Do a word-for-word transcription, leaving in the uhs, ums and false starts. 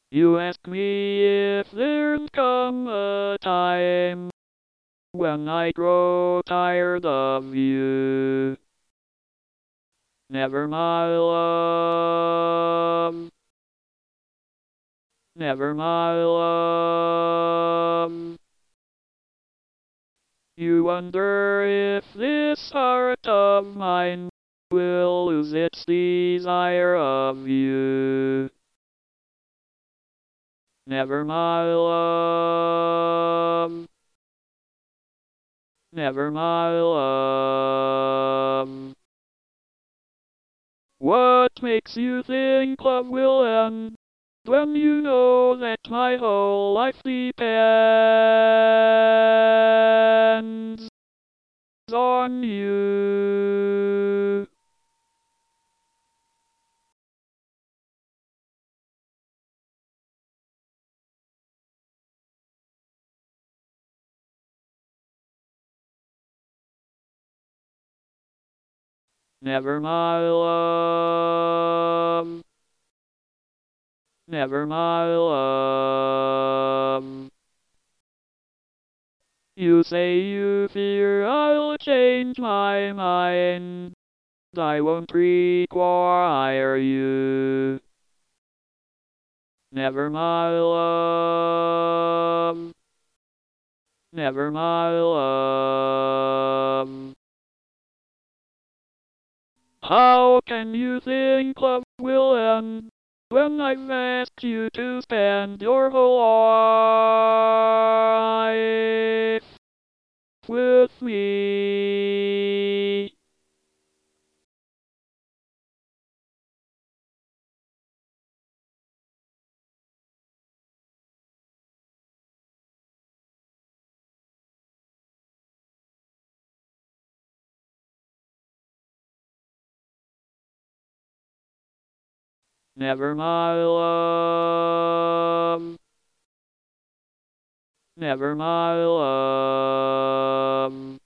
You ask me if there's come a time when I grow tired of you. Never, my love. Never, my love. You wonder if this heart of mine will lose its desire of you. Never, my love. Never, my love. What makes you think love will end when you know that my whole life depends on you? Never, my love. Never, my love. You say you fear I'll change my mind. I won't require you. Never, my love. Never, my love. How can you think love will end when I've asked you to spend your whole life with me? Never, my love. Never, my love.